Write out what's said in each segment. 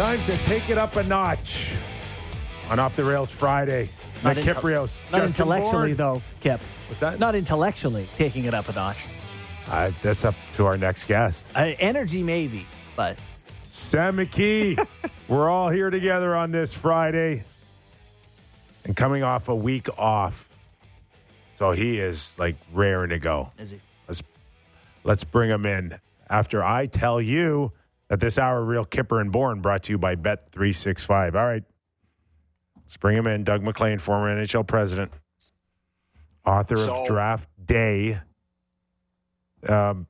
Time to take it up a notch on Off the Rails Friday. Not Kiprios. Not Justin intellectually, Bourne. though, Kip. What's that? Not intellectually taking it up a notch. That's up to our next guest. Energy, maybe, but... Sam McKee. We're all here together on this Friday and coming off a week off. So he is like raring to go. Is he? Let's bring him in after I tell you that this hour, Real Kipper and Bourne, brought to you by Bet365. All right. Let's bring him in. Doug MacLean, former NHL president, author of Draft Day. So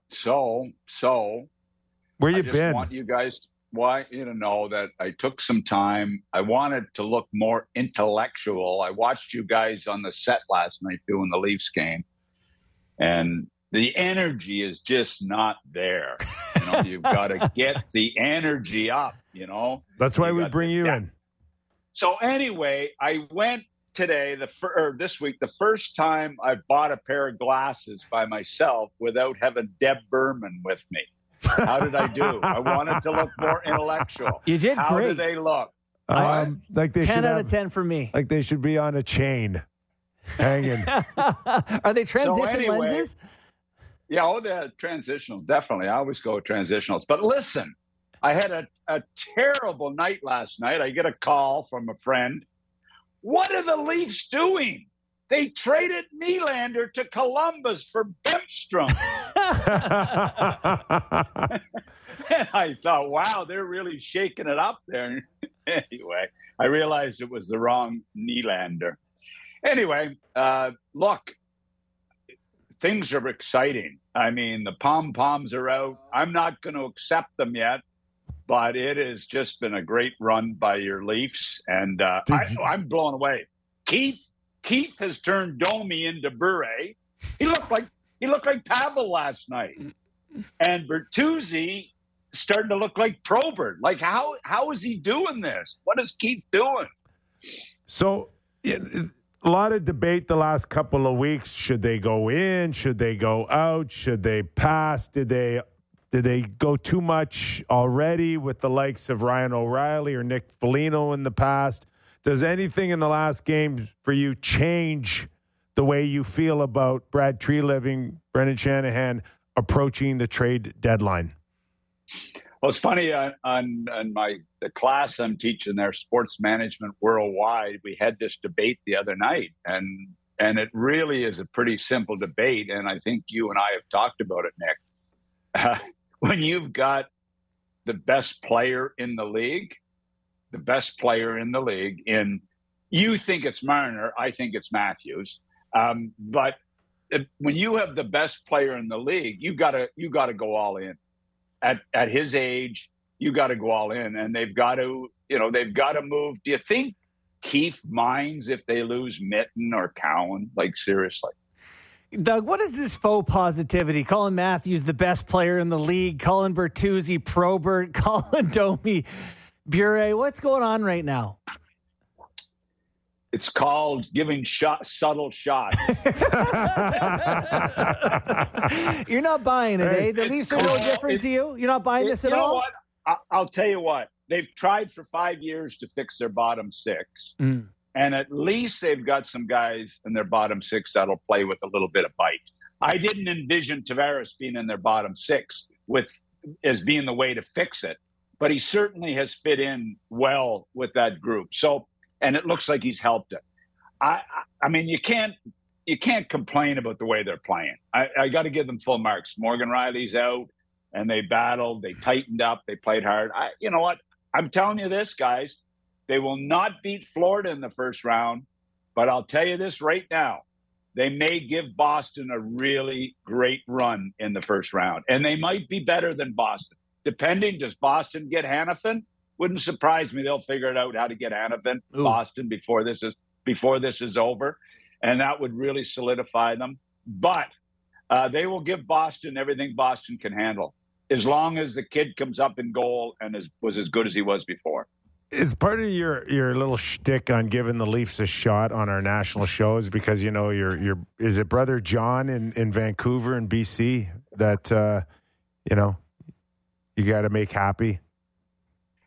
where you I been? just want you to know that I took some time. I wanted to look more intellectual. I watched you guys on the set last night doing the Leafs game, and the energy is just not there. You've got to get the energy up, That's why we bring you in. So anyway, I went today, this week, the first time I bought a pair of glasses by myself without having Deb Berman with me. How did I do? I wanted to look more intellectual. You did How great. do they look? Like they 10 should out have, of 10 for me. Like they should be on a chain, hanging. Are they transition anyway, lenses? Yeah, they're transitional. Definitely. I always go with transitionals. But listen, I had a terrible night last night. I get a call from a friend. What are the Leafs doing? They traded Nylander to Columbus for Bemstrom. And I thought, wow, they're really shaking it up there. Anyway, I realized it was the wrong Nylander. Anyway, look, things are exciting. I mean, the pom-poms are out. I'm not going to accept them yet, but it has just been a great run by your Leafs, and I'm blown away. Keith has turned Domi into Bure. He looked like Pavel last night, and Bertuzzi starting to look like Probert. Like how is he doing this? What is Keith doing? So, a lot of debate the last couple of weeks. Should they go in? Should they go out? Should they pass? Did they go too much already with the likes of Ryan O'Reilly or Nick Foligno in the past? Does anything in the last game for you change the way you feel about Brad Treliving, Brendan Shanahan approaching the trade deadline? Well, it's funny, on the class I'm teaching there, Sports Management Worldwide, we had this debate the other night, and it really is a pretty simple debate, and I think you and I have talked about it, Nick. When you've got the best player in the league, and you think it's Marner, I think it's Matthews, but when you have the best player in the league, you got to go all in. At his age, you got to go all in, and they've got to move. Do you think Keith minds if they lose Mitten or Cowan? Like, seriously. Doug, what is this faux positivity? Calling Matthews the best player in the league, calling Bertuzzi Probert, calling Domi Bure. What's going on right now? It's called giving subtle shots. You're not buying it, eh? The Leafs are no different to you? You're not buying this at all? You know what? I'll tell you what. They've tried for 5 years to fix their bottom six. And at least they've got some guys in their bottom six that'll play with a little bit of bite. I didn't envision Tavares being in their bottom six as being the way to fix it. But he certainly has fit in well with that group. So, and it looks like he's helped it. I mean, you can't complain about the way they're playing. I got to give them full marks. Morgan Riley's out, and they battled. They tightened up. They played hard. You know what? I'm telling you this, guys. They will not beat Florida in the first round, but I'll tell you this right now. They may give Boston a really great run in the first round, and they might be better than Boston. Depending, does Boston get Hanifin? Wouldn't surprise me. They'll figure it out how to get Hanifin, Boston, before this is over, and that would really solidify them. But they will give Boston everything Boston can handle, as long as the kid comes up in goal and was as good as he was before. Is part of your little shtick on giving the Leafs a shot on our national shows because your is it brother John in Vancouver and BC that you got to make happy?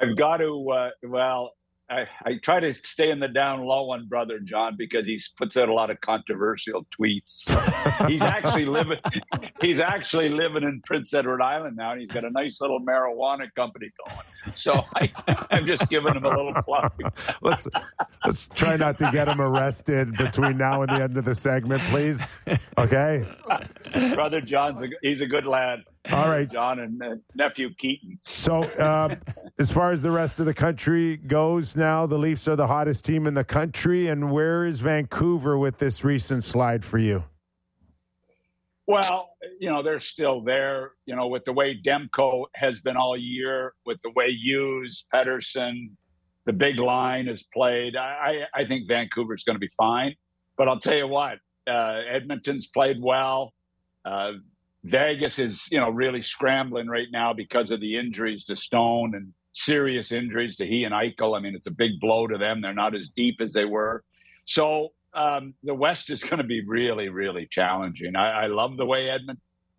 I've got to. I try to stay in the down low on Brother John because he puts out a lot of controversial tweets. He's actually living. He's actually living in Prince Edward Island now, and he's got a nice little marijuana company going. So I'm just giving him a little plug. Let's try not to get him arrested between now and the end of the segment, please. Okay. Brother John's he's a good lad. All right, John and nephew Keaton. So, as far as the rest of the country goes now, the Leafs are the hottest team in the country. And where is Vancouver with this recent slide for you? Well, they're still there, with the way Demko has been all year, with the way Hughes, Pettersson, the big line has played. I think Vancouver's going to be fine. But I'll tell you what, Edmonton's played well. Vegas is, really scrambling right now because of the injuries to Stone and serious injuries to he and Eichel. I mean, it's a big blow to them. They're not as deep as they were. So the West is going to be really, really challenging. I love the way Edmonton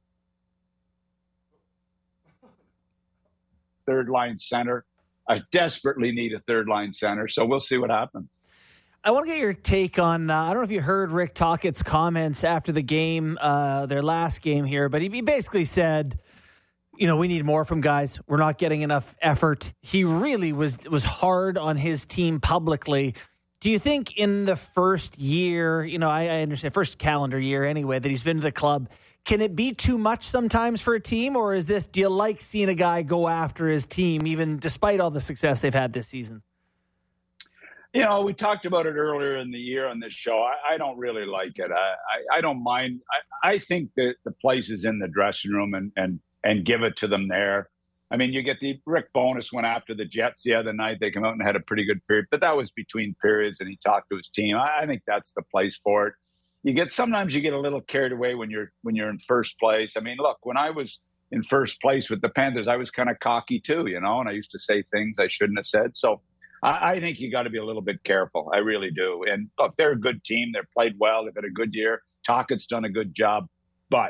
third-line center. I desperately need a third-line center, so we'll see what happens. I want to get your take on, I don't know if you heard Rick Tocchet's comments after the game, their last game here, but he basically said, we need more from guys. We're not getting enough effort. He really was hard on his team publicly. Do you think in the first year, I understand, first calendar year anyway, that he's been to the club, can it be too much sometimes for a team, or do you like seeing a guy go after his team, even despite all the success they've had this season? We talked about it earlier in the year on this show. I don't really like it. I don't mind. I think that the place is in the dressing room and give it to them there. I mean, you get the Rick Bowness went after the Jets the other night. They came out and had a pretty good period, but that was between periods, and he talked to his team. I think that's the place for it. Sometimes you get a little carried away when you're in first place. I mean, look, when I was in first place with the Panthers, I was kind of cocky too, and I used to say things I shouldn't have said. So I think you got to be a little bit careful. I really do. And look, they're a good team. They've played well. They've had a good year. Tocchet's done a good job. But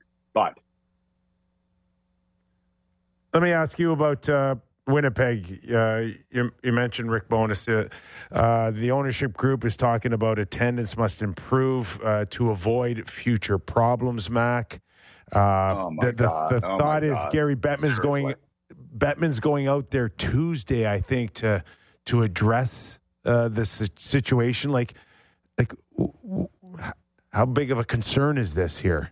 let me ask you about Winnipeg. You mentioned Rick Bowness. The ownership group is talking about attendance must improve to avoid future problems, Mac. The thought is Gary Bettman's going out there Tuesday, I think, to address this situation. Like, how big of a concern is this here?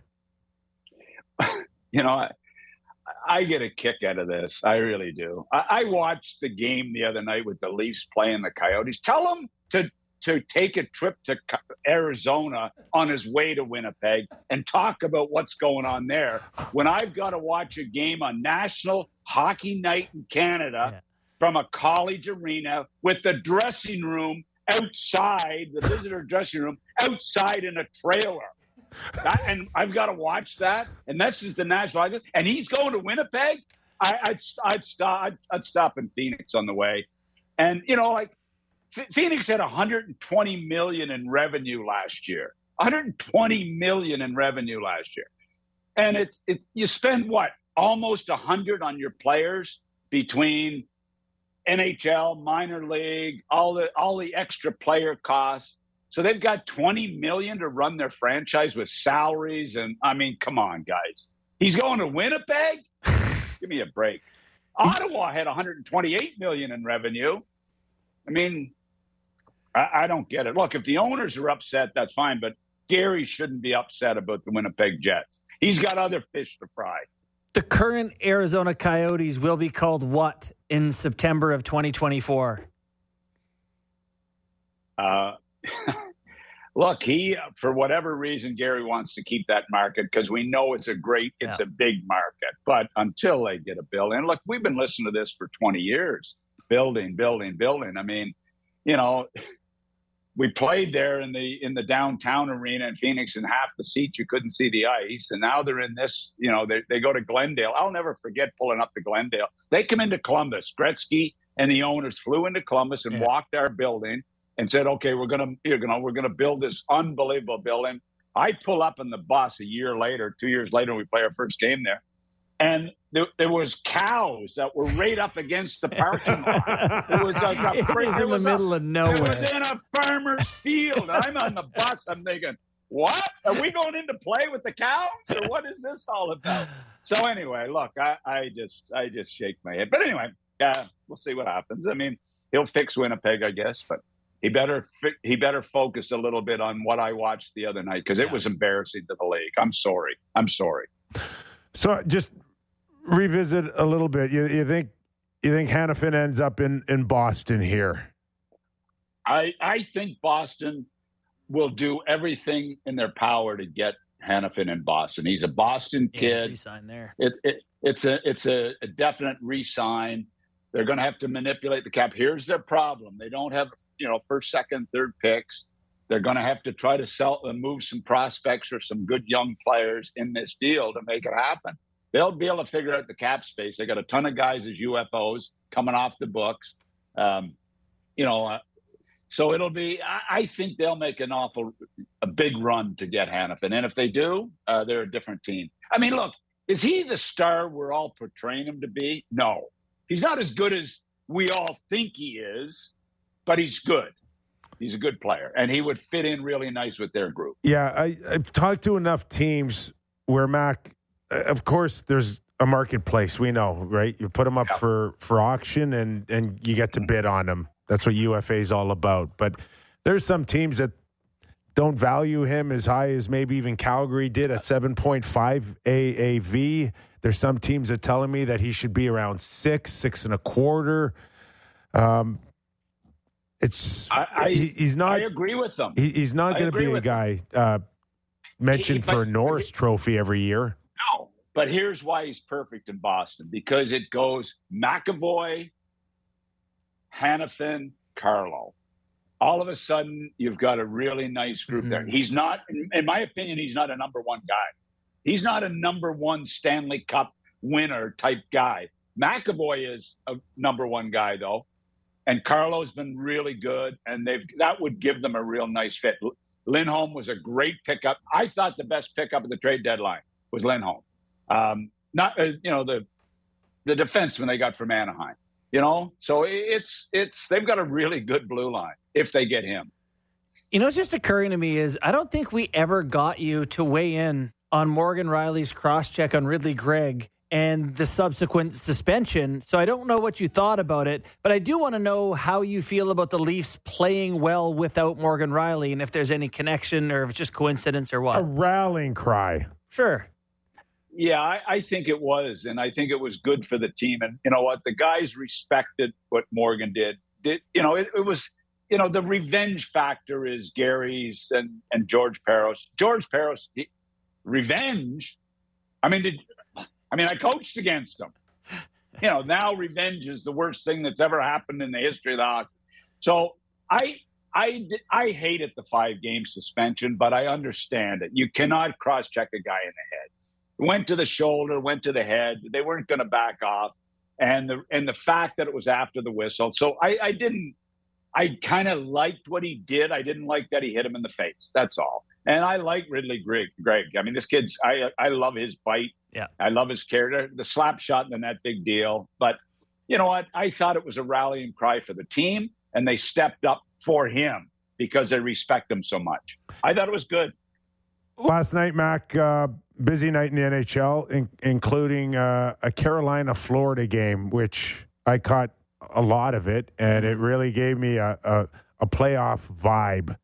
I get a kick out of this. I really do. I watched the game the other night with the Leafs playing the Coyotes. Tell them to take a trip to Arizona on his way to Winnipeg and talk about what's going on there. When I've got to watch a game on National Hockey Night in Canada from a college arena with the dressing room outside, the visitor dressing room outside in a trailer. And I've got to watch that. And this is the national. And he's going to Winnipeg. I'd stop in Phoenix on the way. And Phoenix had $120 million in revenue last year. $120 million in revenue last year. And you spend almost $100 on your players between NHL, minor league, all the extra player costs. So they've got $20 million to run their franchise with salaries. And I mean, come on, guys. He's going to Winnipeg? Give me a break. Ottawa had $128 million in revenue. I mean, I don't get it. Look, if the owners are upset, that's fine. But Gary shouldn't be upset about the Winnipeg Jets. He's got other fish to fry. The current Arizona Coyotes will be called what in September of 2024? Look, for whatever reason, Gary wants to keep that market because we know it's a big market. But until they get a building, and look, we've been listening to this for 20 years, building. I mean, we played there in the downtown arena in Phoenix, and half the seats you couldn't see the ice. And now they're in this, they go to Glendale. I'll never forget pulling up to Glendale. They come into Columbus. Gretzky and the owners flew into Columbus and walked our building and said, "Okay, we're gonna build this unbelievable building." I pull up in the bus a year later, 2 years later, we play our first game there, and there was cows that were right up against the parking lot. It was like it was in the middle of nowhere. It was in a farmer's field. I'm on the bus. I'm thinking, what? Are we going into play with the cows, or what is this all about? So anyway, look, I just shake my head. But anyway, we'll see what happens. I mean, he'll fix Winnipeg, I guess, but he better focus a little bit on what I watched the other night, because it was embarrassing to the league. I'm sorry. So just revisit a little bit. You think Hanifin ends up in Boston here? I think Boston will do everything in their power to get Hanifin in Boston. He's a Boston kid. Re-sign there. It's a definite re-sign. They're going to have to manipulate the cap. Here's their problem: they don't have first, second, third picks. They're going to have to try to sell and move some prospects or some good young players in this deal to make it happen. They'll be able to figure out the cap space. They got a ton of guys as UFOs coming off the books. So it'll be. I think they'll make a big run to get Hanifin, and if they do, they're a different team. I mean, look, is he the star we're all portraying him to be? No, he's not as good as we all think he is, but he's good. He's a good player, and he would fit in really nice with their group. Yeah, I've talked to enough teams where Mac. Of course, there's a marketplace. We know, right? You put them up for auction, and you get to bid on them. That's what UFA is all about. But there's some teams that don't value him as high as maybe even Calgary did at 7.5 AAV. There's some teams that are telling me that he should be around 6.25. He's not. I agree with them. He's not going to be a guy mentioned for a Norris Trophy every year. No, but here's why he's perfect in Boston, because it goes McAvoy, Hanifin, Carlo. All of a sudden, you've got a really nice group there. He's not, in my opinion, he's not a number one guy. He's not a number one Stanley Cup winner type guy. McAvoy is a number one guy, though. And Carlo's been really good, and that would give them a real nice fit. Lindholm was a great pickup. I thought the best pickup at the trade deadline was Lindholm. Not the defenseman they got from Anaheim. So it's they've got a really good blue line if they get him. What's just occurring to me is I don't think we ever got you to weigh in on Morgan Rielly's cross-check on Ridly Greig and the subsequent suspension. So I don't know what you thought about it, but I do want to know how you feel about the Leafs playing well without Morgan Rielly, and if there's any connection or if it's just coincidence or what. A rallying cry. Sure. Yeah, I think it was, and I think it was good for the team. And you know what? The guys respected what Morgan did. It was, the revenge factor is Gary's and George Parros. George Parros, revenge? I coached against him. Now revenge is the worst thing that's ever happened in the history of the hockey. So I hated the 5-game suspension, but I understand it. You cannot cross-check a guy in the head. Went to the shoulder, went to the head. They weren't going to back off. And the fact that it was after the whistle. So I kind of liked what he did. I didn't like that he hit him in the face. That's all. And I like Ridly Greig. I mean, this kid's, I love his bite. Yeah. I love his character. The slap shot in the net, big deal. But you know what? I thought it was a rallying cry for the team, and they stepped up for him because they respect him so much. I thought it was good. Last night, Mac, busy night in the NHL, including a Carolina-Florida game, which I caught a lot of it, and it really gave me a playoff vibe.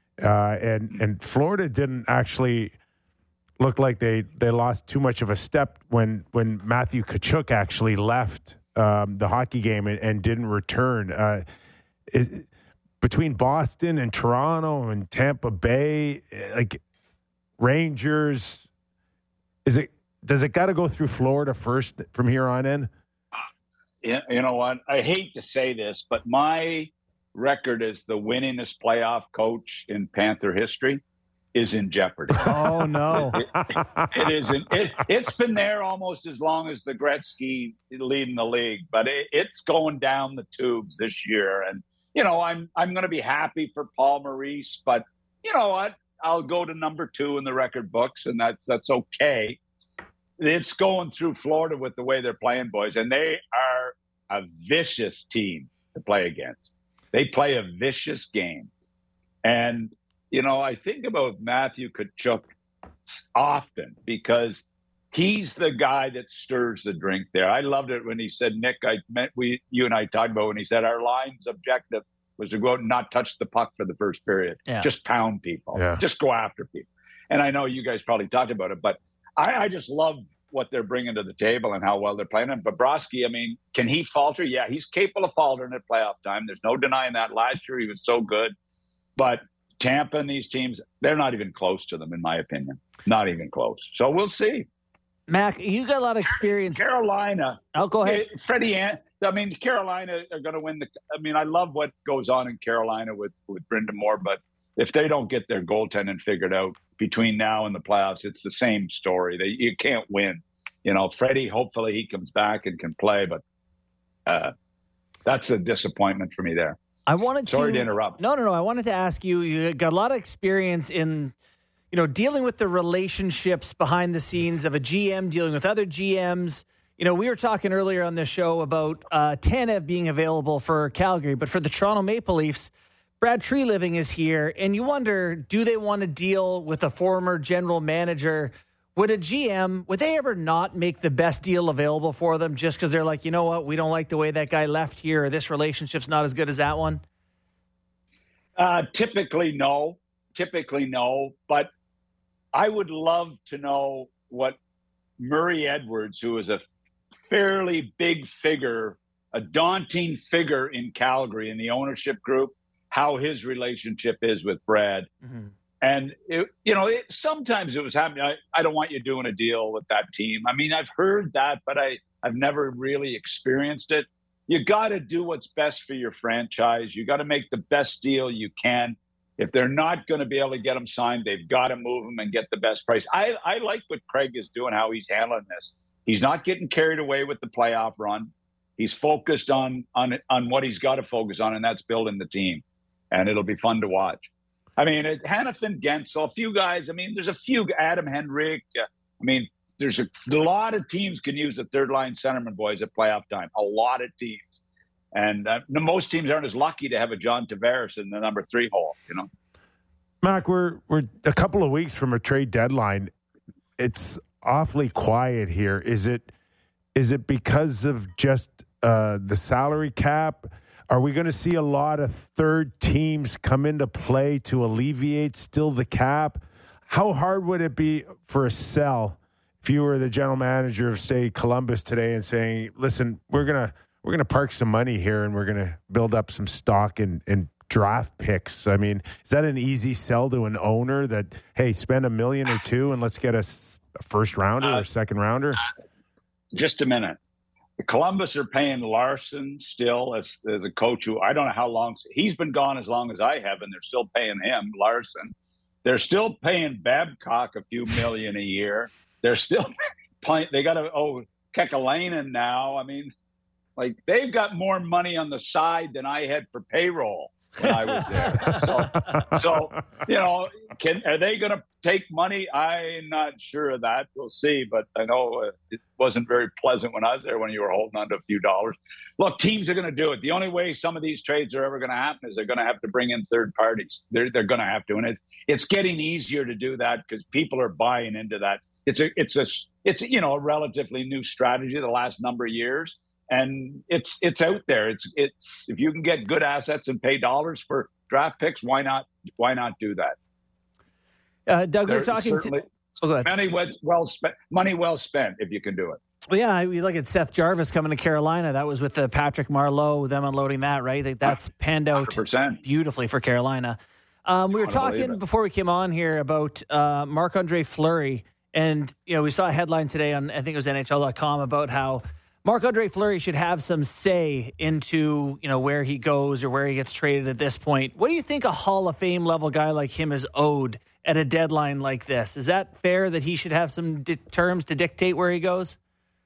And Florida didn't actually look like they lost too much of a step when Matthew Tkachuk actually left the hockey game and didn't return. Between Boston and Toronto and Tampa Bay, Rangers, does it got to go through Florida first from here on in? You know what? I hate to say this, but my record as the winningest playoff coach in Panther history is in jeopardy. Oh, no. It isn't. It's been there almost as long as the Gretzky leading the league, but it's going down the tubes this year. And, I'm going to be happy for Paul Maurice, but you know what? I'll go to number 2 in the record books, and that's okay. it's going through Florida with the way they're playing, boys, and they are a vicious team to play against. They play a vicious game. And, I think about Matthew Tkachuk often because he's the guy that stirs the drink there. I loved it when he said, Nick, you and I talked about when he said our line's objective was to go out and not touch the puck for the first period. Yeah. Just pound people. Yeah. Just go after people. And I know you guys probably talked about it, but I just love what they're bringing to the table and how well they're playing. And Bobrovsky, can he falter? Yeah, he's capable of faltering at playoff time. There's no denying that. Last year he was so good. But Tampa and these teams, they're not even close to them, in my opinion. Not even close. So we'll see. Mac, you got a lot of experience. Carolina. Oh, go ahead. Carolina are going to win I love what goes on in Carolina with Brendan Moore, but if they don't get their goaltending figured out between now and the playoffs, it's the same story. You can't win. Freddie, hopefully he comes back and can play, but that's a disappointment for me there. Sorry to interrupt. No. I wanted to ask you, you got a lot of experience in, dealing with the relationships behind the scenes of a GM, dealing with other GMs. We were talking earlier on this show about Tanev being available for Calgary, but for the Toronto Maple Leafs, Brad Treliving is here, and you wonder, do they want to deal with a former general manager? Would a GM, would they ever not make the best deal available for them just because they're like, you know what, we don't like the way that guy left here, or this relationship's not as good as that one? Typically no, but I would love to know what Murray Edwards, who is a fairly big figure, a daunting figure in Calgary in the ownership group, how his relationship is with Brad. Mm-hmm. And, sometimes it was happening. I don't want you doing a deal with that team. I've heard that, but I've never really experienced it. You got to do what's best for your franchise. You got to make the best deal you can. If they're not going to be able to get them signed, they've got to move them and get the best price. I like what Craig is doing, how he's handling this. He's not getting carried away with the playoff run. He's focused on what he's got to focus on, and that's building the team. And it'll be fun to watch. Hanifin, Gensel, a few guys. There's a few, Adam Henrik. There's a lot of teams can use the third-line centerman, boys, at playoff time. A lot of teams. And most teams aren't as lucky to have a John Tavares in the number 3 hole, Mac, we're a couple of weeks from a trade deadline. It's awfully quiet here. Is it because of just the salary cap? Are we going to see a lot of third teams come into play to alleviate still the cap? How hard would it be for a sell if you were the general manager of, say, Columbus today and saying, listen, we're gonna park some money here and we're going to build up some stock and draft picks? Is that an easy sell to an owner that, hey, spend $1 million or $2 million and let's get a first rounder or second rounder? Just a minute. Columbus are paying Larson still as a coach who I don't know how long he's been gone, as long as I have, and they're still paying him, Larson. They're still paying Babcock a few million a year. They're still playing. They got Kekalainen now. They've got more money on the side than I had for payroll when I was there. So are they going to take money? I'm not sure of that. We'll see. But I know it wasn't very pleasant when I was there when you were holding on to a few dollars. Look, teams are going to do it. The only way some of these trades are ever going to happen is they're going to have to bring in third parties. They're going to have to. And it's getting easier to do that because people are buying into that. It's a relatively new strategy the last number of years. And it's out there. It's if you can get good assets and pay dollars for draft picks, why not do that? Doug, we're talking to go ahead. Money well spent if you can do it. Well, yeah, we look at Seth Jarvis coming to Carolina. That was with Patrick Marleau, them unloading that, right? That's panned out 100%. Beautifully for Carolina. We were talking before we came on here about Marc-Andre Fleury, and we saw a headline today on, I think it was NHL.com, about how Marc-Andre Fleury should have some say into, where he goes or where he gets traded at this point. What do you think a Hall of Fame level guy like him is owed at a deadline like this? Is that fair that he should have some terms to dictate where he goes?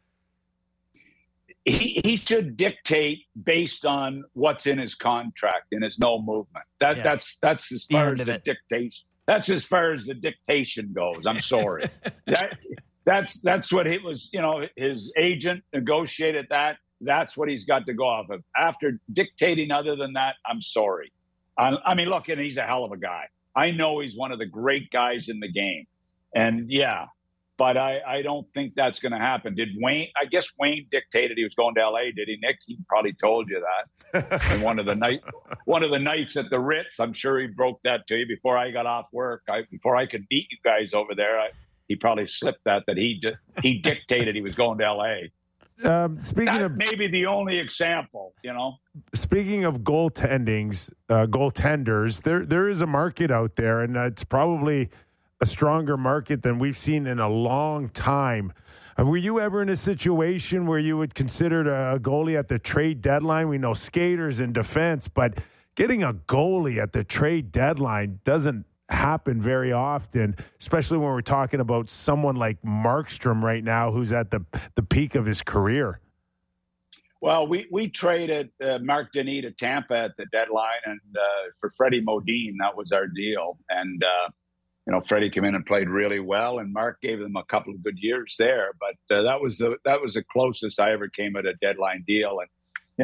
He should dictate based on what's in his contract and his no movement. That's as far as the dictation. That's as far as the dictation goes. I'm sorry. That's what it was. His agent negotiated that. That's what he's got to go off of. After dictating other than that, I'm sorry. I mean, look, and he's a hell of a guy. I know he's one of the great guys in the game. And yeah, but I don't think that's going to happen. Did Wayne? I guess Wayne dictated he was going to L.A., did he, Nick? He probably told you that. And one of the nights at the Ritz, I'm sure he broke that to you before I got off work. Before I could meet you guys over there, he probably slipped that he dictated he was going to L.A. Speaking of maybe the only example, Speaking of goaltenders, there is a market out there, and it's probably a stronger market than we've seen in a long time. Were you ever in a situation where you would consider a goalie at the trade deadline? We know skaters in defense, but getting a goalie at the trade deadline doesn't happen very often, especially when we're talking about someone like Markstrom right now, who's at the peak of his career. Well, we traded Mark Denis to Tampa at the deadline, and for Freddie Modine, that was our deal. And Freddie came in and played really well, and Mark gave them a couple of good years there. But that was the closest I ever came at a deadline deal. And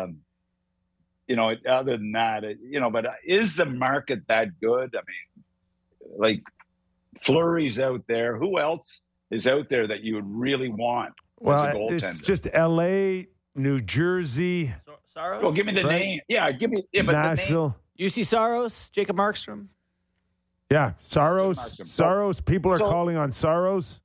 other than that, but is the market that good? I mean, like Fleury's out there. Who else is out there that you would really want as a goaltender? It's just L.A., New Jersey. Saros? Well, give me the name. Yeah, give me Nashville. UC Saros, Jacob Markstrom. Yeah, Saros. People are calling on Saros.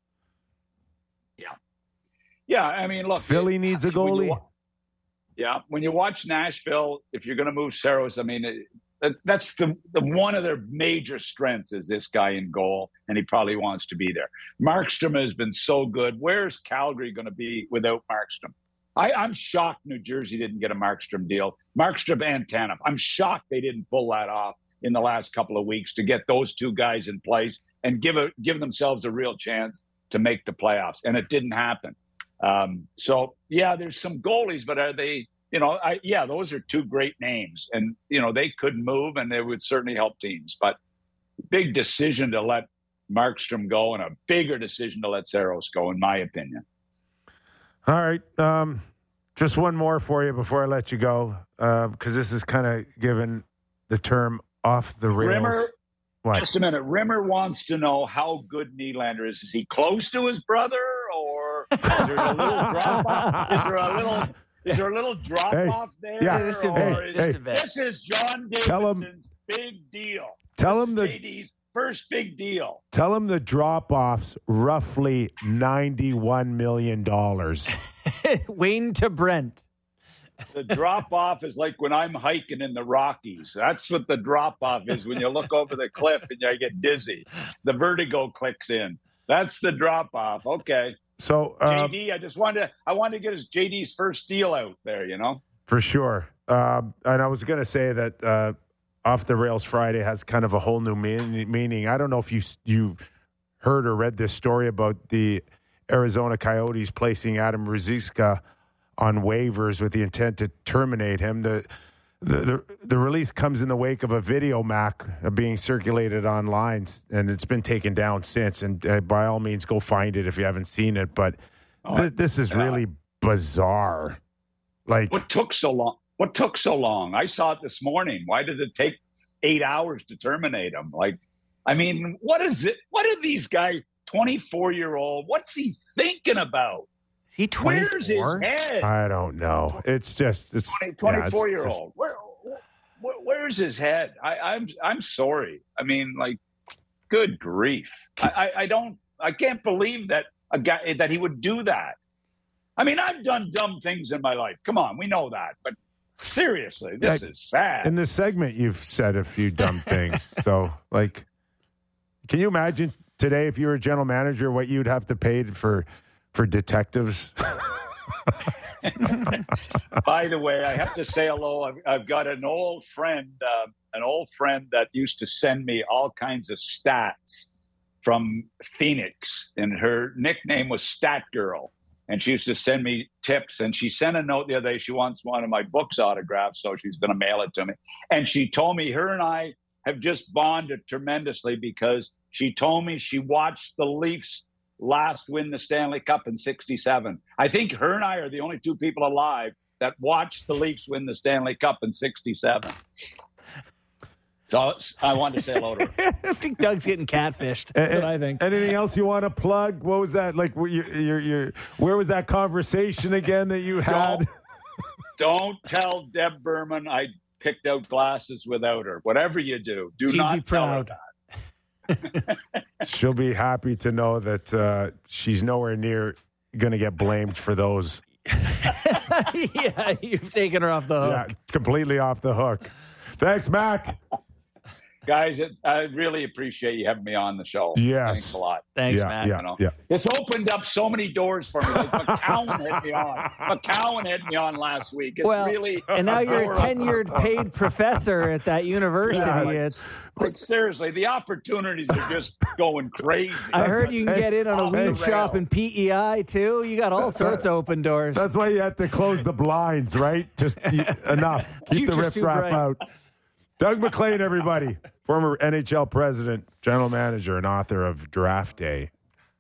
Yeah. I mean, look, Philly needs a goalie. When you watch Nashville, if you're going to move Saros, I mean, that's the one of their major strengths is this guy in goal, and he probably wants to be there. Markstrom has been so good. Where's Calgary going to be without Markstrom? I'm shocked New Jersey didn't get a Markstrom deal. Markstrom and Tanev. I'm shocked they didn't pull that off in the last couple of weeks to get those two guys in place and give themselves a real chance to make the playoffs. And it didn't happen. There's some goalies, but are they, those are two great names. And, they could move and they would certainly help teams. But big decision to let Markstrom go and a bigger decision to let Saros go, in my opinion. All right. Just one more for you before I let you go, because this is kind of given the term off the rails. Rimmer, just a minute. Rimmer wants to know how good Nylander is. Is he close to his brother, or is there a little drop off? Is there a little drop off there? Yeah. This is John Davidson's big deal. Tell him JD's first big deal. Tell him the drop off's roughly $91 million. Wayne to Brent. The drop-off is like when I'm hiking in the Rockies. That's what the drop-off is when you look over the cliff and I get dizzy. The vertigo clicks in. That's the drop-off. Okay. So, JD, I wanted to get JD's first deal out there, For sure. And I was going to say that Off the Rails Friday has kind of a whole new meaning. I don't know if you heard or read this story about the Arizona Coyotes placing Adam Ruzicka on waivers with the intent to terminate him. The release comes in the wake of a video being circulated online, and it's been taken down since. And by all means, go find it if you haven't seen it. But this is really bizarre. Like, what took so long? I saw it this morning. Why did it take 8 hours to terminate him? Like, I mean, what is it? What are these guys? 24-year-old. What's he thinking about? Is he 24? Where's his head? I don't know. It's 24-year-old. Where's his head? I'm sorry. I mean, like, good grief. I can't believe that a guy that he would do that. I mean, I've done dumb things in my life. Come on, we know that. But seriously, this is sad. In this segment, you've said a few dumb things. So, like, can you imagine today if you were a general manager what you'd have to pay for detectives? By the way, I have to say hello. I've got an old friend that used to send me all kinds of stats from Phoenix, and her nickname was Stat Girl. And she used to send me tips. And she sent a note the other day. She wants one of my books autographed, so she's going to mail it to me. And she told me her and I have just bonded tremendously because she told me she watched the Leafs last win the Stanley Cup in 67. I think her and I are the only two people alive that watched the Leafs win the Stanley Cup in 67. So I wanted to say hello to her. I think Doug's getting catfished. That's what I think. Anything else you want to plug? What was that? Like, where was that conversation again that you had? Don't tell Deb Berman I picked out glasses without her. Whatever you do, do She'd not be tell her proud. that. She'll be happy to know that she's nowhere near going to get blamed for those. Yeah, you've taken her off the hook. Yeah, completely off the hook. Thanks, Mac. Guys, I really appreciate you having me on the show. Yes. Thanks a lot. Thanks, Yeah, Matt. yeah. You know? Yeah. It's opened up so many doors for me. Like McCowan had me on. McCowan had me on last week. It's really and now you're a tenured paid professor at that university. Yeah, It's like seriously, the opportunities are just going crazy. I heard you can get in on a off the weed shop in rails. PEI too. You got all sorts of open doors. That's why you have to close the blinds, right? Just enough. Keep the Future's too riffraff bright. out. Doug McLean, everybody. Former NHL president, general manager, and author of Draft Day.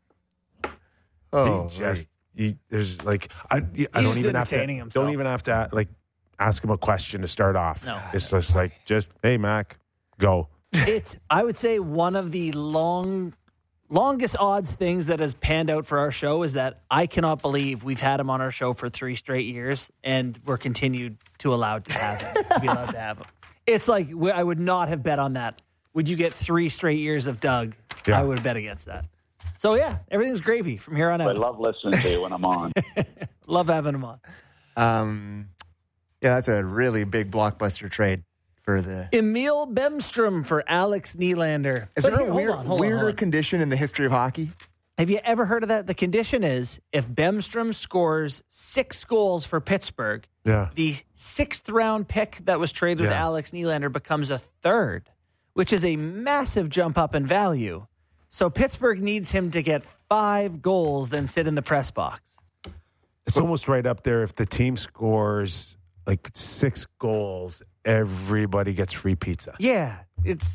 Oh, There's like I don't just even have to entertaining himself. don't even have to like ask him a question to start off. No. It's just like hey Mac, go. It's, I would say, one of the longest odds things that has panned out for our show is that I cannot believe we've had him on our show for 3 straight years and we're continued to allowed to have him. To be allowed to have him. It's like I would not have bet on that. Would you get 3 straight years of Doug? Yeah. I would have bet against that. So yeah, everything's gravy from here on I out. love listening to you when I'm on. Love having him on. Yeah, that's a really big blockbuster trade for the. Emil Bemstrom for Alex Nylander. Is But there here, a hold on. weirder condition in the history of hockey? Have you ever heard of that? The condition is if Bemstrom scores 6 goals for Pittsburgh, Yeah. the 6th round pick that was traded with Yeah. Alex Nylander becomes a 3rd, which is a massive jump up in value. So Pittsburgh needs him to get 5 goals, then sit in the press box. It's almost right up there. If the team scores like 6 goals, everybody gets free pizza. Yeah, it's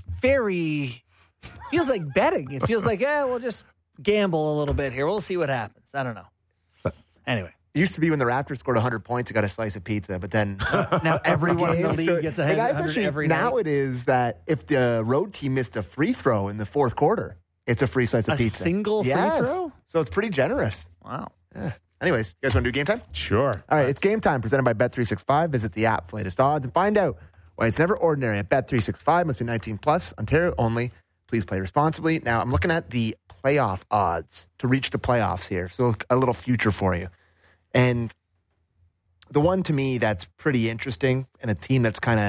feels like betting. It feels like, we'll just gamble a little bit here. We'll see what happens. I don't know. Anyway. It used to be when the Raptors scored 100 points, you got a slice of pizza, but then Now everyone in the game, league so- gets like, 100 every now night. it is that if the road team missed a free throw in the 4th quarter, it's a free slice of A pizza. single free throw? So it's pretty generous. Wow. Anyways, you guys want to do game time? Sure. All right, it's game time presented by Bet365. Visit the app for latest odds and find out why it's never ordinary at Bet365. Must be 19 plus, Ontario only. Please play responsibly. Now, I'm looking at the playoff odds to reach the playoffs here. So a little future for you. And the one to me that's pretty interesting and a team that's kind of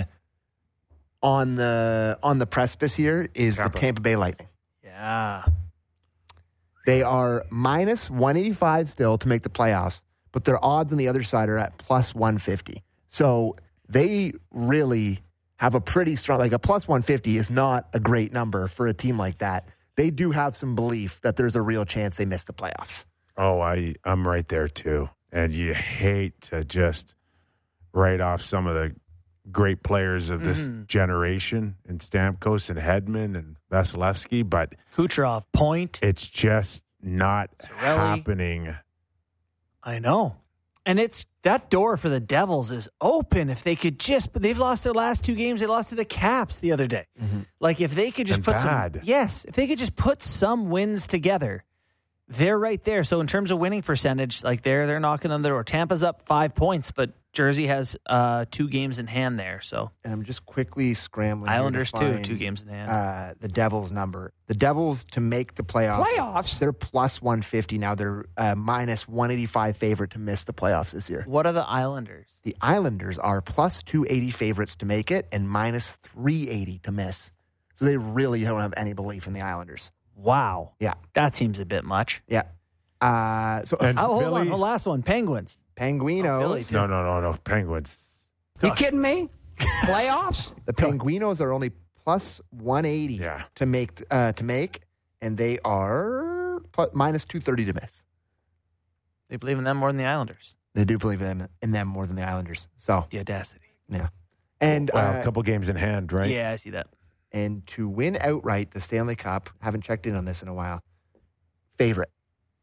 on the precipice here is the Tampa Bay Lightning. Yeah. They are minus 185 still to make the playoffs, but their odds on the other side are at plus 150. So they really have a pretty strong, like a plus 150 is not a great number for a team like that. They do have some belief that there's a real chance they miss the playoffs. Oh, I'm right there too. And you hate to just write off some of the great players of this generation in Stamkos and Hedman and Vasilevsky, but Kucherov, point. it's just not happening. I know. And it's that door for the Devils is open. If they could just, but they've lost their last 2 games. They lost to the Caps the other day. Like if they could just And put bad. if they could just put some wins together, they're right there. So in terms of winning percentage, like they're knocking on the door. Tampa's up 5 points, but Jersey has 2 games in hand there. So And I'm just quickly scrambling. here to Islanders too, find, 2 games in hand. The Devils number. The Devils to make the playoffs. They're plus 150 now. They're minus 185 favorite to miss the playoffs this year. What are the Islanders? The Islanders are plus 280 favorites to make it and minus 380 to miss. So they really don't have any belief in the Islanders. Wow. Yeah. That seems a bit much. Yeah. So And Oh, hold Philly- on. The last one, Penguins. Penguinos. Philly, No. Penguins. You kidding me? Playoffs? The Penguinos are only plus 180 Yeah. to make, and they are minus 230 to miss. They believe in them more than the Islanders. They do believe in them more than the Islanders. So, The audacity. yeah. And Wow, a couple games in hand, right? Yeah, I see that. and to win outright the Stanley Cup, haven't checked in on this in a while, favorite.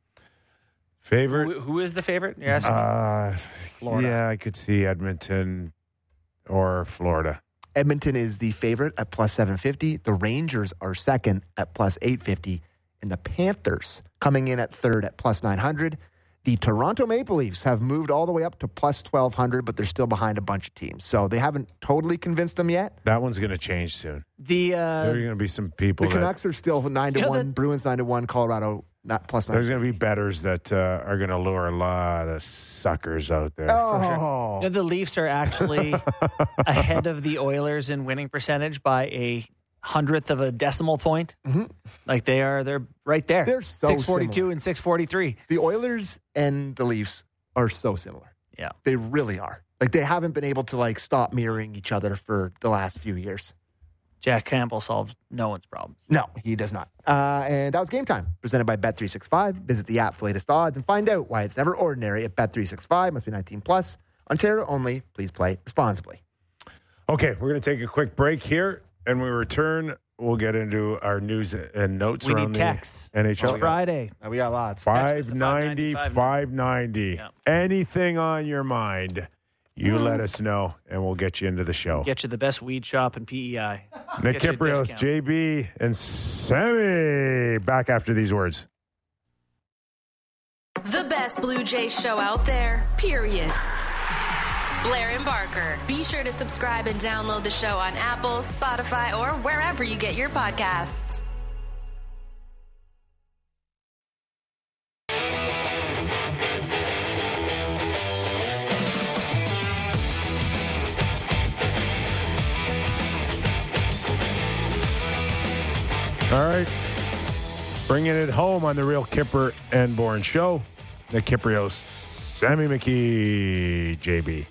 Favorite? Who is the favorite? You're asking me? Florida. Yeah, I could see Edmonton or Florida. Edmonton is the favorite at plus 750. The Rangers are second at plus 850. And the Panthers coming in at third at plus 900. The Toronto Maple Leafs have moved all the way up to plus 1,200, but they're still behind a bunch of teams. So they haven't totally convinced them yet. That one's going to change soon. There are going to be some people. The Canucks are still 9-1. Bruins 9-1. Colorado not plus 9. There's going to be bettors that are going to lure a lot of suckers out there. Oh, for sure. The Leafs are actually ahead of the Oilers in winning percentage by a 100th of a decimal point. Mm-hmm. Like they're right there. They're so 642 similar. and 643. The Oilers and the Leafs are so similar. Yeah, they really are. Like they haven't been able to like stop mirroring each other for the last few years. Jack Campbell solves no one's problems. No, he does not. And that was Game Time, presented by Bet365. Visit the app for latest odds and find out why it's never ordinary at Bet365. Must be 19 plus. Ontario only. Please play responsibly. Okay, we're going to take a quick break here. And when we return, we'll get into our news and notes we around need the texts. NHL. It's Friday. We got lots. 590, 590. Yeah. Anything on your mind, you let us know, and we'll get you into the show. Get you the best weed shop in PEI. Nick Get you a Kiprios, discount. JB, and Sammy back after these words. The best Blue Jays show out there, period. Blair and Barker. Be sure to subscribe and download the show on Apple, Spotify, or wherever you get your podcasts. All right. Bringing it home on the Real Kipper and Bourne Show. Nick Kiprios, Sammy McKee, JB.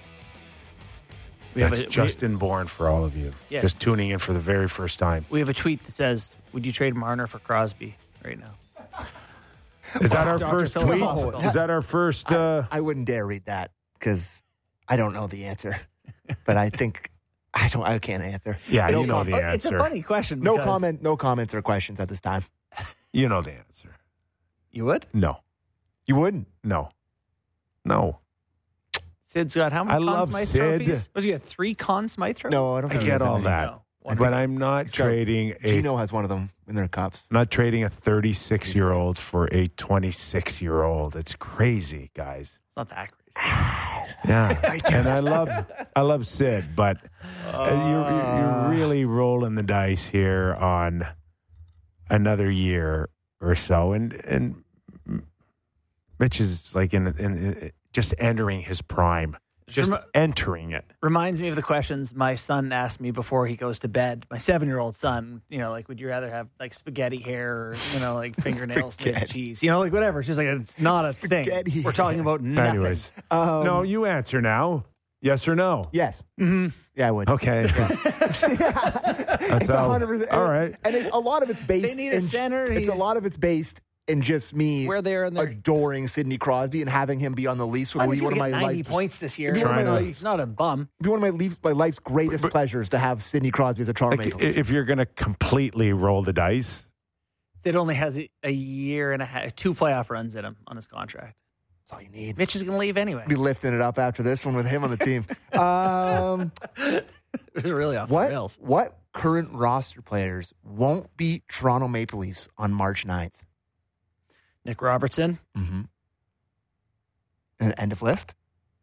That's Justin Bourne for all of you. Yes. Just tuning in for the very first time. We have a tweet that says, would you trade Marner for Crosby right now? Is that our Dr. first tweet? Philosophical. Is that our first? I wouldn't dare read that because I don't know the answer. But I think I can't answer. Yeah, No you know comment. the answer. It's a funny question. No because- comment. No comments or questions at this time. You know the answer. You would? No. You wouldn't. No. No. Sid's got how many I Conn love Smythe Sid. trophies? Was he got 3 Conn Smythe trophies? No, I don't I think he get has that all many. that. No. One. But I'm not trading Gino has one of them in their cups. I'm not trading a 36-year-old for a 26-year-old. It's crazy, guys. It's not that crazy. Yeah, and I love Sid, but you're really rolling the dice here on another year or so, and Mitch is like in just entering his prime, just entering it. Reminds me of the questions my son asked me before he goes to bed. My 7-year-old son, like, would you rather have like spaghetti hair or, like fingernails made of cheese? Like whatever. It's just like, it's not a thing. Spaghetti We're talking about nothing. Anyways, no, you answer now. Yes or no? Yes. Mm-hmm. Yeah, I would. Okay. It's 100%. All right. And a lot of it's based. They need a center. It's a lot of it's based in just me Where they are in their. adoring Sidney Crosby and having him be on the Leafs with He's me. One going of to my get 90 life, points this year. Trying to- He's not a bum. be one of my life's greatest pleasures to have Sidney Crosby as a Toronto Like, Maple Leaf. if you're going to completely roll the dice, Sid only has a year and a half, 2 playoff runs in him on his contract. That's all you need. Mitch is going to leave anyway. Be lifting it up after this one with him on the team. It was really off the rails. What current roster players won't beat Toronto Maple Leafs on March 9th? Nick Robertson. Mm-hmm. End of list?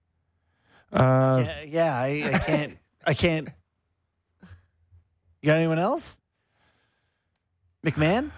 I can't. I can't. You got anyone else? McMahon?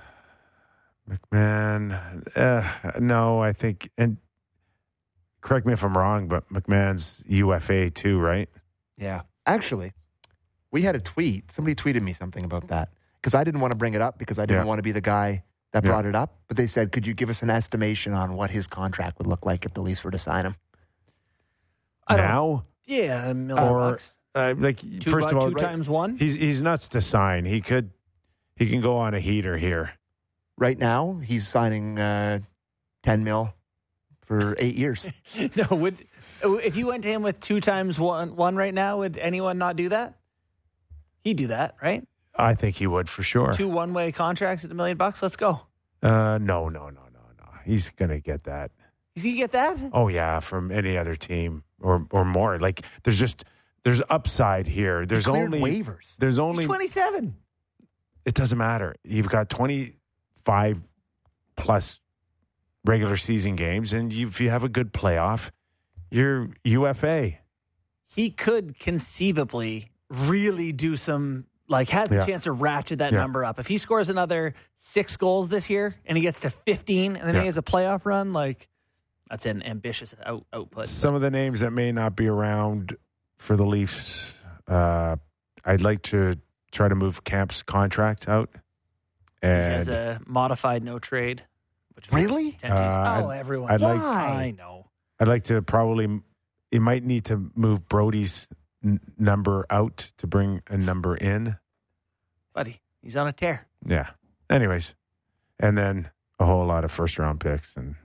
no, I think, and correct me if I'm wrong, but McMahon's UFA too, right? Yeah. Actually, we had a tweet. Somebody tweeted me something about that because I didn't want to bring it up because I didn't want to be the guy that brought it up. But they said, could you give us an estimation on what his contract would look like if the Leafs were to sign him? Now? Yeah, $1 million. First of all, 2 times 1? he's nuts to sign. He can go on a heater here. Right now, he's signing $10 million for 8 years. No, if you went to him with 2 times 1 right now, would anyone not do that? He'd do that, right? I think he would for sure. 2 one-way contracts at $1 million. Let's go. No. He's going to get that. Is he gonna get that? Oh yeah, from any other team or more. Like there's upside here. There's cleared only waivers. There's only He's 27. It doesn't matter. You've got 25 plus regular season games, and if you have a good playoff, you're UFA. He could conceivably really do some, like, has the chance to ratchet that number up. If he scores another 6 goals this year and he gets to 15 and then he has a playoff run, like, that's an ambitious output. Some of the names that may not be around for the Leafs, I'd like to try to move Camp's contract out. And he has a modified no trade. Which is Really? Everyone. I'd like- I know. I'd like to probably, you might need to move Brody's number out to bring a number in. Buddy, he's on a tear. Yeah. Anyways, and then a whole lot of first round picks and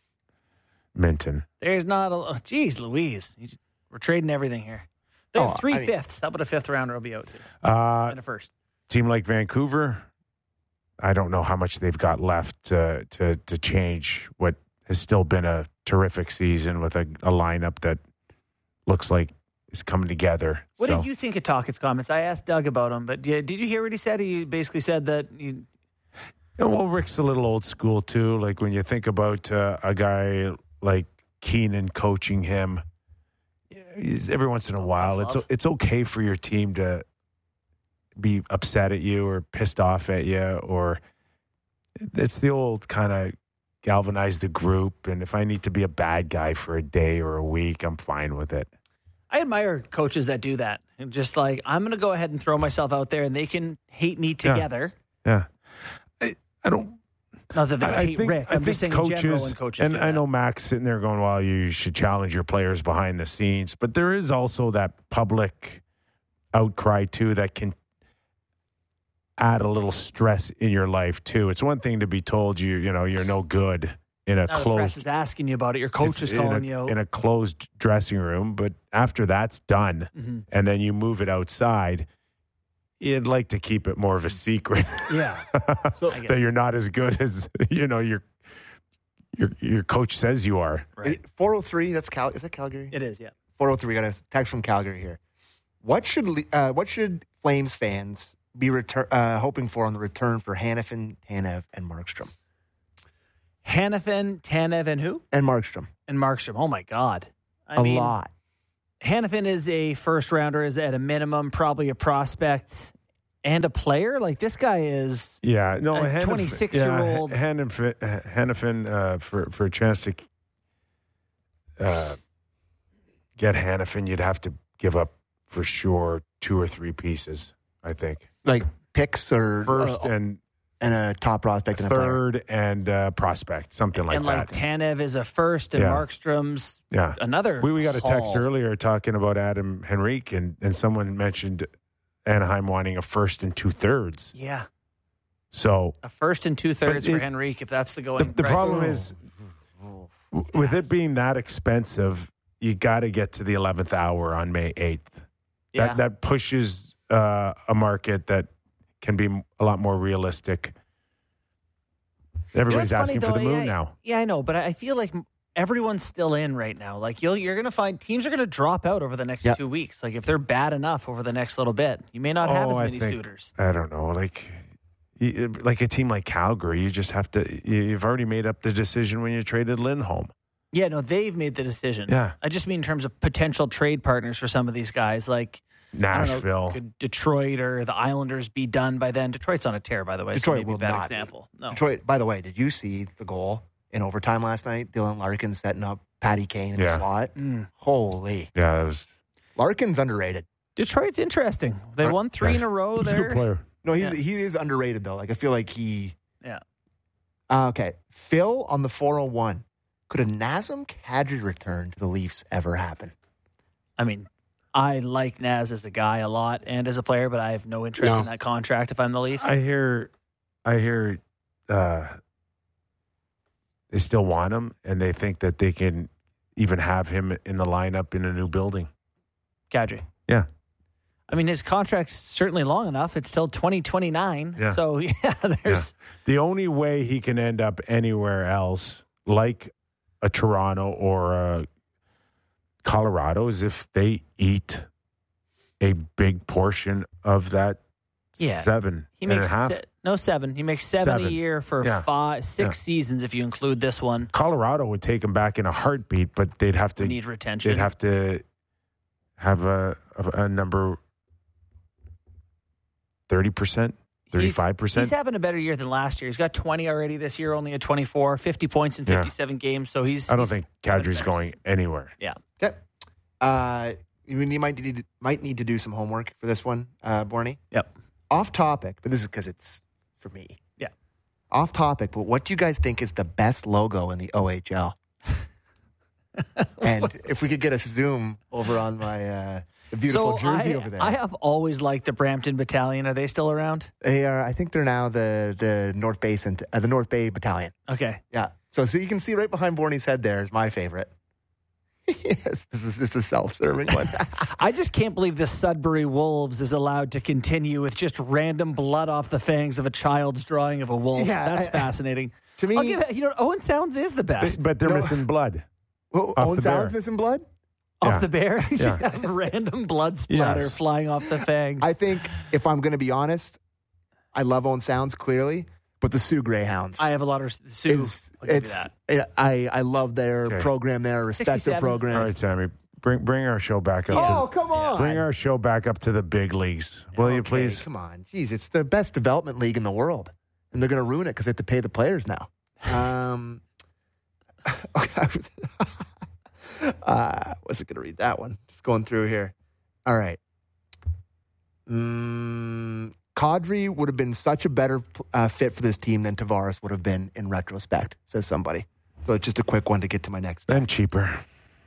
Minton. There's not a... Geez, Louise. We're trading everything here. They have 3 fifths. How about a 5th rounder will be out too? And a first. Team like Vancouver, I don't know how much they've got left to change what has still been a terrific season with a lineup that looks like is coming together. What did you think of Talkett's comments? I asked Doug about him, but did you hear what he said? He basically said that... Well, Rick's a little old school too. Like when you think about a guy like Keenan coaching him, every once in a while, it's okay for your team to be upset at you or pissed off at you, or it's the old kind of galvanize the group. And if I need to be a bad guy for a day or a week, I'm fine with it. I admire coaches that do that. And just like, I'm going to go ahead and throw myself out there and they can hate me together. Yeah. I don't. Not that they hate Rick. I'm just saying coaches, in general when coaches and do I that. know Mac's sitting there going, well, you should challenge your players behind the scenes. But there is also that public outcry, too, that can add a little stress in your life, too. It's one thing to be told you're no good in a now the press closed... is asking you about it. Your coach is calling you out. In a closed dressing room. But after that's done, and then you move it outside... You'd like to keep it more of a secret. Yeah. So that you're not as good as your coach says you are. Right. 403, is that Calgary? It is, yeah. 403, we got a text from Calgary here. What should Flames fans be hoping for on the return for Hanifin, Tanev, and Markstrom? Hanifin, Tanev, and who? And Markstrom. And Markstrom. Oh, my God. A lot. Hanifin is a first rounder, is at a minimum probably a prospect and a player. Like this guy is a 26-year-old. Hanifin for a chance to get Hanifin, you'd have to give up for sure 2 or 3 pieces, I think. Like picks or first and a top prospect and a player. third and prospect, something like and that. like Tanev is a first and Markstrom's another. We got a text haul. earlier talking about Adam Henrique, and someone mentioned Anaheim wanting a first and 2/3. Yeah. So A first and 2/3 for Henrique, if that's the going the price. problem is, with it being that expensive, you got to get to the 11th hour on May 8th. Yeah. That pushes a market that can be a lot more realistic. Everybody's asking for the moon now. Yeah, I know, but I feel like everyone's still in right now. Like you're going to find teams are going to drop out over the next 2 weeks. Like if they're bad enough over the next little bit, you may not have as many suitors. I don't know. Like a team like Calgary, you just have to. You've already made up the decision when you traded Lindholm. Yeah, no, they've made the decision. Yeah. I just mean in terms of potential trade partners for some of these guys, like Nashville. I don't know, could Detroit or the Islanders be done by then? Detroit's on a tear, by the way. Detroit so maybe will a bad not example. be. No. Detroit, by the way, did you see the goal in overtime last night? Dylan Larkin setting up Patty Kane in the slot. Holy. Yeah, it was... Larkin's underrated. Detroit's interesting. They won 3 in a row He's there. a good player. No, he is underrated, though. Like, I feel like he... Yeah. Okay. Phil on the 401. Could a Nazem Kadri return to the Leafs ever happen? I mean, I like Naz as a guy a lot and as a player, but I have no interest in that contract if I'm the Leafs. I hear they still want him, and they think that they can even have him in the lineup in a new building. Kadri. Yeah. I mean, his contract's certainly long enough. It's till 2029. Yeah. So, yeah, there's... The only way he can end up anywhere else, like a Toronto or a Colorado is if they eat a big portion of that 7 He and makes a half. 7. He makes 7 a year for 6 seasons if you include this one. Colorado would take him back in a heartbeat, but they'd have to We need retention. They'd have to have a number 30%, 35%. He's having a better year than last year. He's got 20 already this year, only at 24, 50 points in 57 games. So I don't think Kadri's going anywhere. Yeah. Okay. You might need to do some homework for this one, Borny. Yep. Off topic, but this is because it's for me. Yeah. Off topic, but what do you guys think is the best logo in the OHL? And if we could get a zoom over on my the beautiful jersey over there. I have always liked the Brampton Battalion. Are they still around? They are. I think they're now the North Bay the North Bay Battalion. Okay. Yeah. So you can see right behind Borny's head there is my favorite. Yes, this is just a self-serving one. I just can't believe the Sudbury Wolves is allowed to continue with just random blood off the fangs of a child's drawing of a wolf. Yeah, That's fascinating. To me, I'll give it, Owen Sounds is the best. But they're missing blood. Owen Sounds missing blood? Off the bear? You Yeah. have random blood splatter flying off the fangs. I think, if I'm going to be honest, I love Owen Sounds, clearly, but the Sioux Greyhounds. I have a lot of Sioux. I love their program there, respect their 67s. program. All right, Sammy, bring our show back up. Come on. Bring our show back up to the big leagues, will you please? Come on. Jeez, it's the best development league in the world. And they're going to ruin it because they have to pay the players now. Wasn't going to read that one. Just going through here. All right. Kadri would have been such a better fit for this team than Tavares would have been in retrospect, says somebody. So it's just a quick one to get to my next. And cheaper.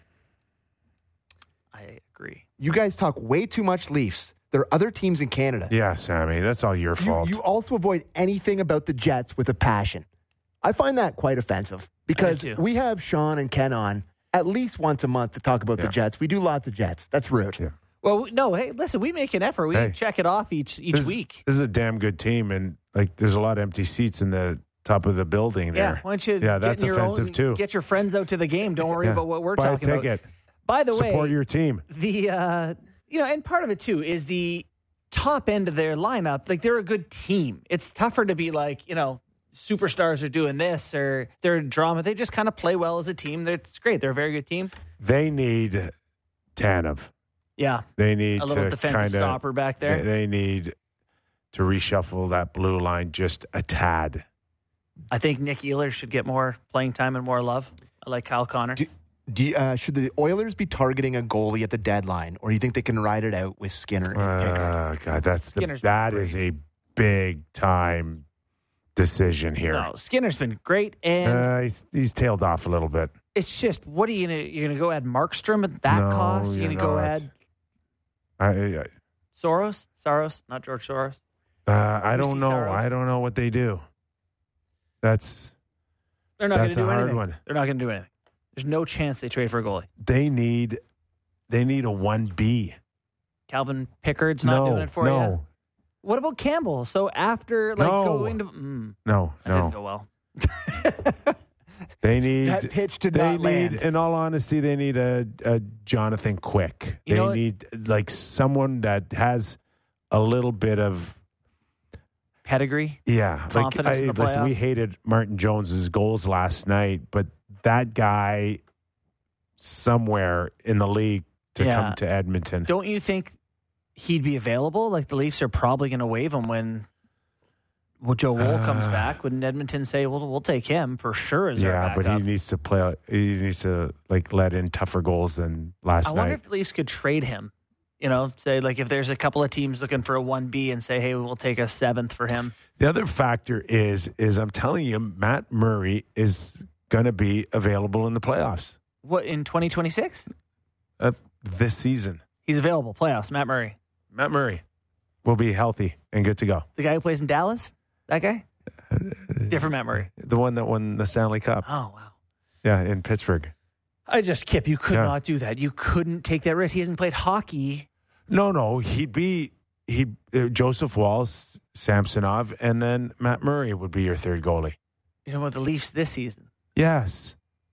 I agree. You guys talk way too much Leafs. There are other teams in Canada. Yeah, Sammy, that's all your fault. You also avoid anything about the Jets with a passion. I find that quite offensive because we have Sean and Ken on at least once a month to talk about the Jets. We do lots of Jets. That's rude. Yeah. Well, no, hey, listen, we make an effort. We check it off each week. This is a damn good team, and there's a lot of empty seats in the top of the building there. Yeah, why don't you that's offensive too. Get your friends out to the game. Don't worry about what we're talking about. Buy a ticket. By the way, support your team. The and part of it too is the top end of their lineup. Like, they're a good team. It's tougher to be like, superstars are doing this or they're drama. They just kind of play well as a team. It's great. They're a very good team. They need Tanev. Yeah. They need a little defensive stopper back there. They need to reshuffle that blue line just a tad. I think Nick Ehlers should get more playing time and more love. I like Kyle Connor. Should the Oilers be targeting a goalie at the deadline, or do you think they can ride it out with Skinner and Pickard? God, that is a big time decision here. No, Skinner's been great, and he's tailed off a little bit. It's just, what are you're gonna go add Markstrom at that cost? You're gonna go add Soros, not George Soros. I don't know. Saros? I don't know what they do. They're not going to do a hard anything. one. They're not going to do anything. There's no chance they trade for a goalie. They need a 1B. Calvin Pickard's not doing it for you. No. What about Campbell? So after going to that didn't go well. They need that pitch to not land. In all honesty, they need a Jonathan Quick. They need someone that has a little bit of pedigree. Yeah, confidence in the playoffs. Listen, we hated Martin Jones's goals last night, but that guy somewhere in the league to come to Edmonton. Don't you think he'd be available? Like, the Leafs are probably going to waive him when Joe Wool comes back. Wouldn't Edmonton say, well, we'll take him for sure as our backup? But he needs to play. He needs to let in tougher goals than last night. I wonder if the Leafs could trade him. Say if there's a couple of teams looking for a 1B and say, hey, we'll take a 7th for him. The other factor is I'm telling you, Matt Murray is going to be available in the playoffs. What, in 2026? This season. He's available. Playoffs, Matt Murray. Matt Murray will be healthy and good to go. The guy who plays in Dallas? That guy? Different Matt Murray. The one that won the Stanley Cup. Oh, wow. Yeah, in Pittsburgh. Kip, you could not do that. You couldn't take that risk. He hasn't played hockey. No. He'd Joseph Walls, Samsonov, and then Matt Murray would be your third goalie. You know what, the Leafs this season? Yes.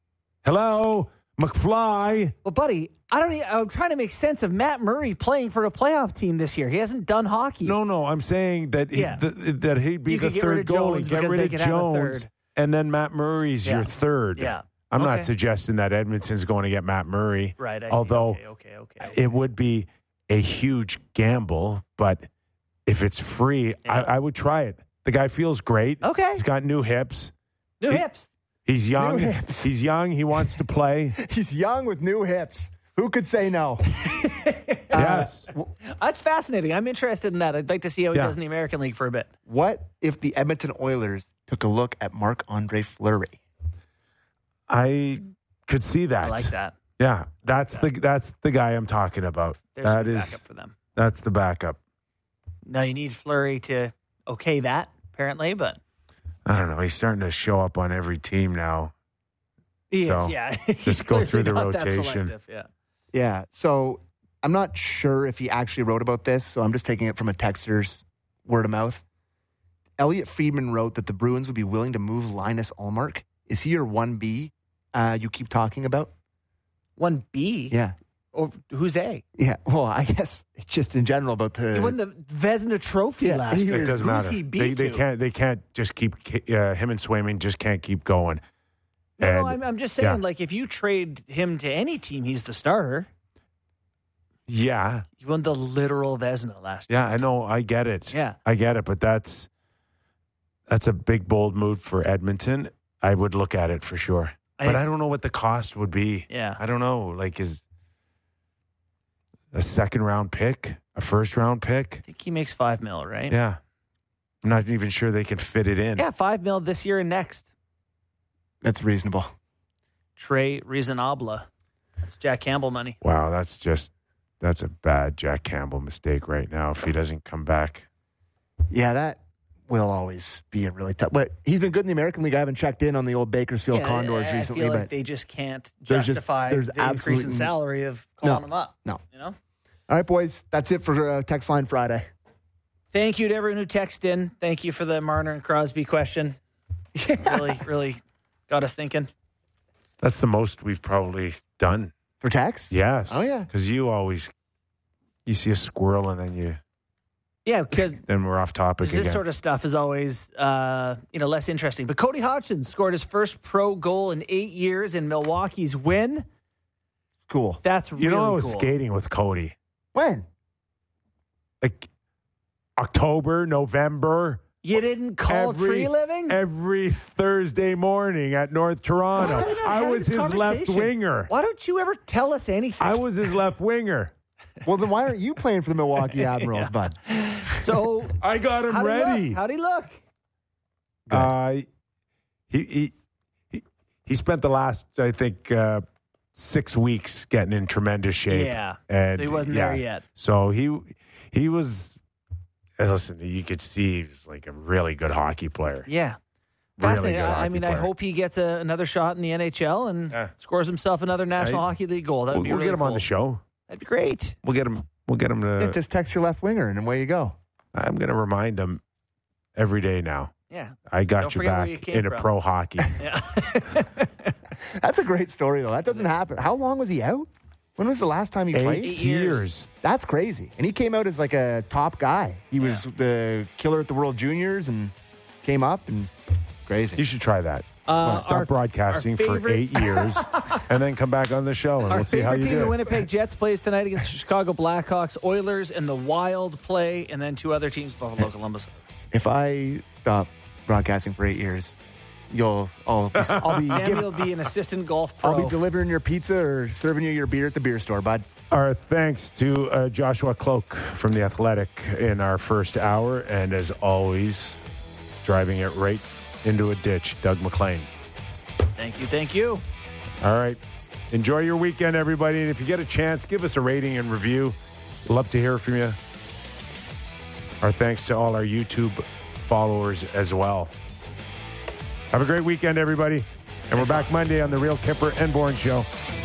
Hello, McFly. Well, buddy, I'm trying to make sense of Matt Murray playing for a playoff team this year. He hasn't done hockey. No, I'm saying that that he'd be You the could get rid third of goalie. Jones Get because rid they of could have a Jones, third. and then Matt Murray's your third. Yeah. I'm Okay. not suggesting that Edmonton's going to get Matt Murray. Right. I see. Although Okay. it would be a huge gamble, but if it's free, I would try it. The guy feels great. Okay. He's got new hips. New hips. He's young. New hips. He's young. He wants to play. He's young with new hips. Who could say no? Yes. That's fascinating. I'm interested in that. I'd like to see how he does in the American League for a bit. What if the Edmonton Oilers took a look at Marc-Andre Fleury? I could see that. I like that. Yeah, that's the guy I'm talking about. There's That some is backup for them. that's the backup. Now you need Fleury to okay that, apparently, but I don't know. He's starting to show up on every team now. he So, is, yeah. just He's go through the clearly not that rotation. selective, yeah. Yeah. So I'm not sure if he actually wrote about this, so I'm just taking it from a texter's word of mouth. Elliot Friedman wrote that the Bruins would be willing to move Linus Ullmark. Is he your 1B you keep talking about? 1B? Yeah. Or who's A? Yeah. Well, I guess just in general about the. He won the Vezina Trophy Yeah, last he year. It doesn't Who's matter. he beat They to? can't just keep him and Swayman just can't keep going. No, And, I'm just saying, like, if you trade him to any team, he's the starter. yeah, He won the literal Vezina last year. yeah, I know, I get it. Yeah. I get it, but that's a big bold move for Edmonton. I would look at it for sure, but I don't know what the cost would be. Yeah. I don't know. Like, is a second round pick, a first round pick? I think he makes $5 million, right? Yeah, I'm not even sure they can fit it in. Yeah, $5 million this year and next. That's reasonable. Trey Reasonable. That's Jack Campbell money. Wow, that's a bad Jack Campbell mistake right now if he doesn't come back. Yeah, that will always be a really tough. But he's been good in the American League. I haven't checked in on the old Bakersfield Condors I recently, feel but like they just can't there's justify there's the increase in absolutely- salary of calling him up. no. You know? All right, boys, that's it for Text Line Friday. Thank you to everyone who texted in. Thank you for the Marner and Crosby question. Really got us thinking. That's the most we've probably done. For text? Yes. Oh, yeah. Because you see a squirrel and Yeah, because then we're off topic this again. sort of stuff is always less interesting. But Cody Hodgson scored his first pro goal in 8 years in Milwaukee's win. Cool. That's really I was cool. skating with Cody. When? Like October, November. You didn't call tree living? Every Thursday morning at North Toronto. Why did I I have was this his left conversation? winger. Why don't you ever tell us anything? I was his left winger. Well, then why aren't you playing for the Milwaukee Admirals, bud? So I got him ready. How'd he look? He spent the last, I think, 6 weeks getting in tremendous shape. Yeah. And So he wasn't there yet. So he was. Listen, you could see he was like a really good hockey player. Yeah. Really Fascinating. good I hockey mean, I player. hope he gets another shot in the NHL and scores himself another National Hockey League goal. That would be We'll really get him on cool. the show. That'd be great. We'll get him Yeah, to. just text your left winger, and away you go. I'm going to remind him every day now. Yeah. I got Don't your forget where back you came into from. pro hockey. Yeah. That's a great story, though. That doesn't happen. How long was he out? When was the last time he played? 8 years. years. That's crazy. And he came out as like a top guy. He was the killer at the World Juniors and came up and crazy. You should try that. Our- Stop broadcasting our for favorite- 8 years and then come back on the show and Our we'll see how favorite you team, the do. Winnipeg Jets, plays tonight against the Chicago Blackhawks. Oilers and the Wild play, and then two other teams, Buffalo, Columbus. If I stop broadcasting for 8 years, I'll be Sammy will be an assistant golf pro. I'll be delivering your pizza or serving you your beer at the beer store, bud. Our thanks to Joshua Cloak from The Athletic in our first hour. And as always, driving it right into a ditch, Doug McLean. Thank you. All right. Enjoy your weekend, everybody. And if you get a chance, give us a rating and review. Love to hear from you. Our thanks to all our YouTube followers as well. Have a great weekend, everybody. And we're back Monday on The Real Kipper and Bourne Show.